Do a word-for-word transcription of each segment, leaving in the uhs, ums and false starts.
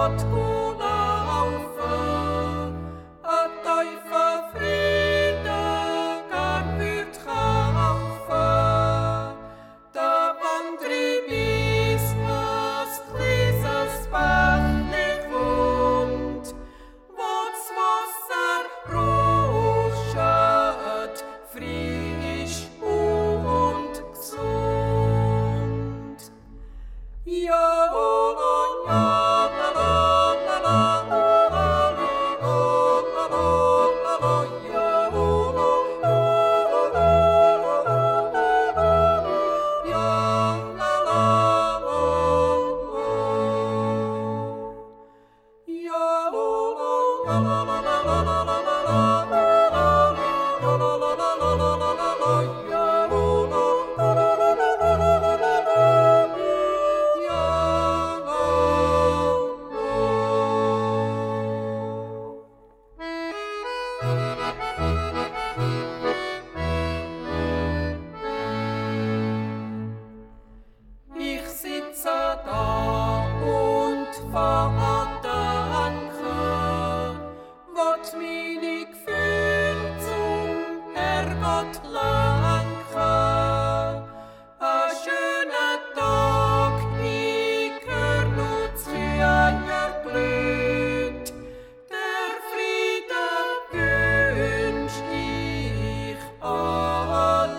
Ich sitze da und verdanke, was meine Gefühle zum Herrgott lenken. Ein schöner Tag, ich hör nur zu einer Blüt. Der Friede wünsch ich allen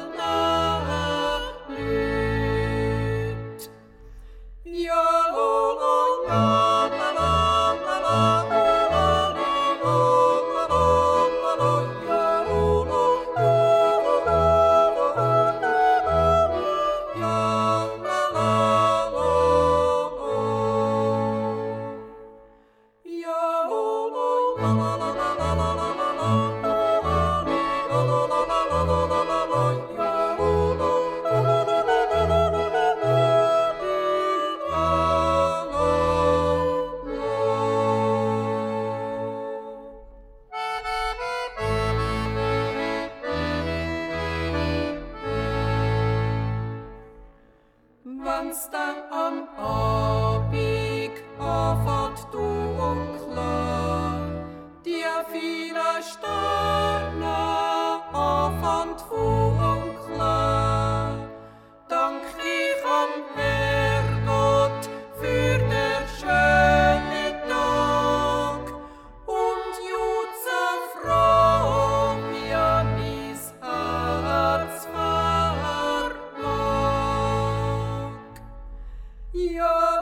Leuten. Ja, la, la, ja, la, la, la, la, la, la, la, la, la, ja, la, la, ja, la, la, la, ja, la, la, la, la, wenn's dann am Abend anfängt dunkeln, die vielen Sterne anfangen zu funkeln, dank ich am Herrgott für den schönen Tag und jutze froh, wie mein Herz vermag. Ja.